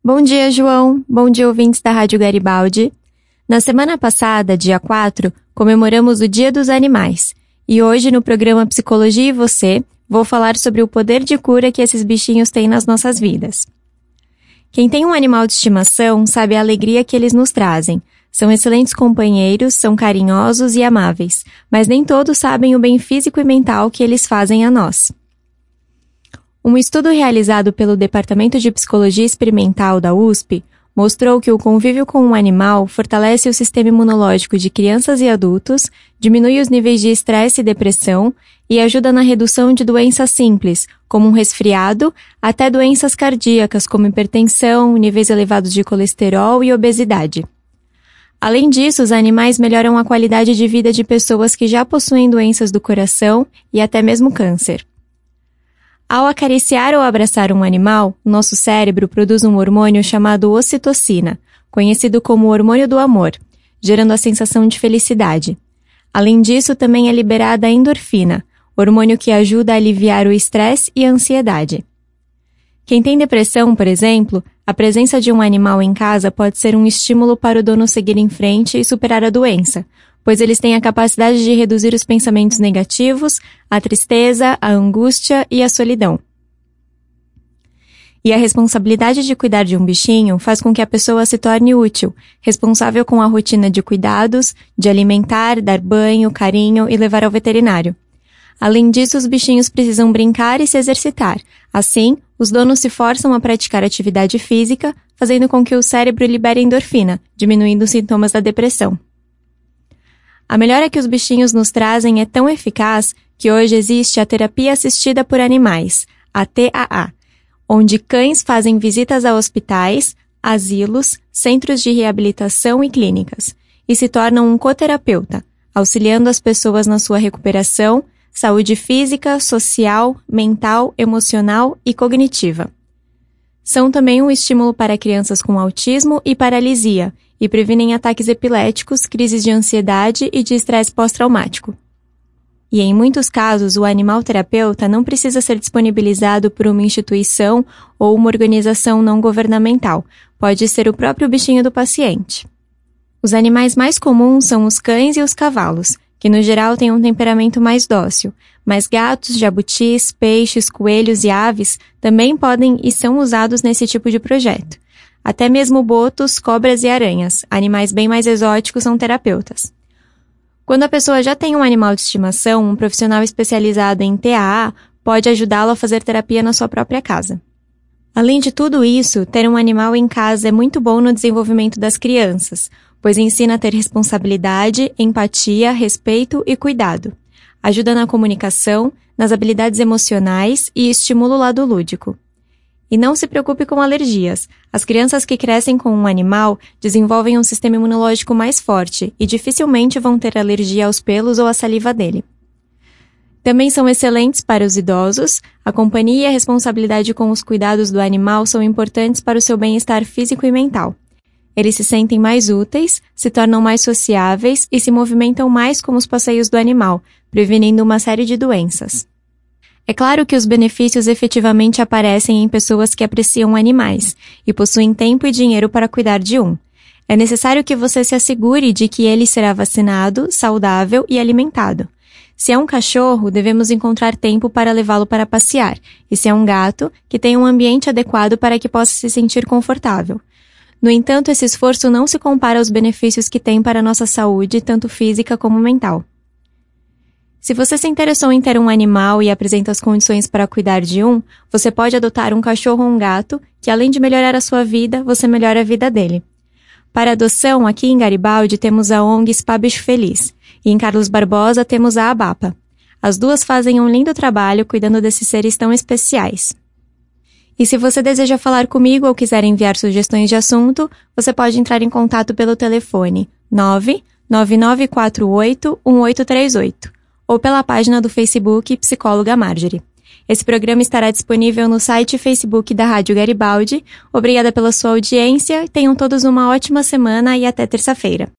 Bom dia, João. Bom dia, ouvintes da Rádio Garibaldi. Na semana passada, dia 4, comemoramos o Dia dos Animais. E hoje, no programa Psicologia e Você, vou falar sobre o poder de cura que esses bichinhos têm nas nossas vidas. Quem tem um animal de estimação sabe a alegria que eles nos trazem. São excelentes companheiros, são carinhosos e amáveis, mas nem todos sabem o bem físico e mental que eles fazem a nós. Um estudo realizado pelo Departamento de Psicologia Experimental da USP mostrou que o convívio com um animal fortalece o sistema imunológico de crianças e adultos, diminui os níveis de estresse e depressão e ajuda na redução de doenças simples, como um resfriado, até doenças cardíacas como hipertensão, níveis elevados de colesterol e obesidade. Além disso, os animais melhoram a qualidade de vida de pessoas que já possuem doenças do coração e até mesmo câncer. Ao acariciar ou abraçar um animal, nosso cérebro produz um hormônio chamado ocitocina, conhecido como hormônio do amor, gerando a sensação de felicidade. Além disso, também é liberada a endorfina, hormônio que ajuda a aliviar o estresse e a ansiedade. Quem tem depressão, por exemplo, a presença de um animal em casa pode ser um estímulo para o dono seguir em frente e superar a doença, pois eles têm a capacidade de reduzir os pensamentos negativos, a tristeza, a angústia e a solidão. E a responsabilidade de cuidar de um bichinho faz com que a pessoa se torne útil, responsável com a rotina de cuidados, de alimentar, dar banho, carinho e levar ao veterinário. Além disso, os bichinhos precisam brincar e se exercitar. Assim, os donos se forçam a praticar atividade física, fazendo com que o cérebro libere endorfina, diminuindo os sintomas da depressão. A melhora que os bichinhos nos trazem é tão eficaz que hoje existe a terapia assistida por animais, a TAA, onde cães fazem visitas a hospitais, asilos, centros de reabilitação e clínicas, e se tornam um coterapeuta, auxiliando as pessoas na sua recuperação, saúde física, social, mental, emocional e cognitiva. São também um estímulo para crianças com autismo e paralisia, e previnem ataques epiléticos, crises de ansiedade e de estresse pós-traumático. E em muitos casos, o animal terapeuta não precisa ser disponibilizado por uma instituição ou uma organização não governamental, pode ser o próprio bichinho do paciente. Os animais mais comuns são os cães e os cavalos, que no geral têm um temperamento mais dócil, mas gatos, jabutis, peixes, coelhos e aves também podem e são usados nesse tipo de projeto. Até mesmo botos, cobras e aranhas, animais bem mais exóticos, são terapeutas. Quando a pessoa já tem um animal de estimação, um profissional especializado em TAA pode ajudá-lo a fazer terapia na sua própria casa. Além de tudo isso, ter um animal em casa é muito bom no desenvolvimento das crianças, pois ensina a ter responsabilidade, empatia, respeito e cuidado. Ajuda na comunicação, nas habilidades emocionais e estimula o lado lúdico. E não se preocupe com alergias. As crianças que crescem com um animal desenvolvem um sistema imunológico mais forte e dificilmente vão ter alergia aos pelos ou à saliva dele. Também são excelentes para os idosos. A companhia e a responsabilidade com os cuidados do animal são importantes para o seu bem-estar físico e mental. Eles se sentem mais úteis, se tornam mais sociáveis e se movimentam mais com os passeios do animal, prevenindo uma série de doenças. É claro que os benefícios efetivamente aparecem em pessoas que apreciam animais e possuem tempo e dinheiro para cuidar de um. É necessário que você se assegure de que ele será vacinado, saudável e alimentado. Se é um cachorro, devemos encontrar tempo para levá-lo para passear, e se é um gato, que tenha um ambiente adequado para que possa se sentir confortável. No entanto, esse esforço não se compara aos benefícios que tem para a nossa saúde, tanto física como mental. Se você se interessou em ter um animal e apresenta as condições para cuidar de um, você pode adotar um cachorro ou um gato, que além de melhorar a sua vida, você melhora a vida dele. Para adoção, aqui em Garibaldi temos a ONG Spa Bicho Feliz, e em Carlos Barbosa temos a ABAPA. As duas fazem um lindo trabalho cuidando desses seres tão especiais. E se você deseja falar comigo ou quiser enviar sugestões de assunto, você pode entrar em contato pelo telefone 999481838 ou pela página do Facebook Psicóloga Marjorie. Esse programa estará disponível no site e Facebook da Rádio Garibaldi. Obrigada pela sua audiência, tenham todos uma ótima semana e até terça-feira.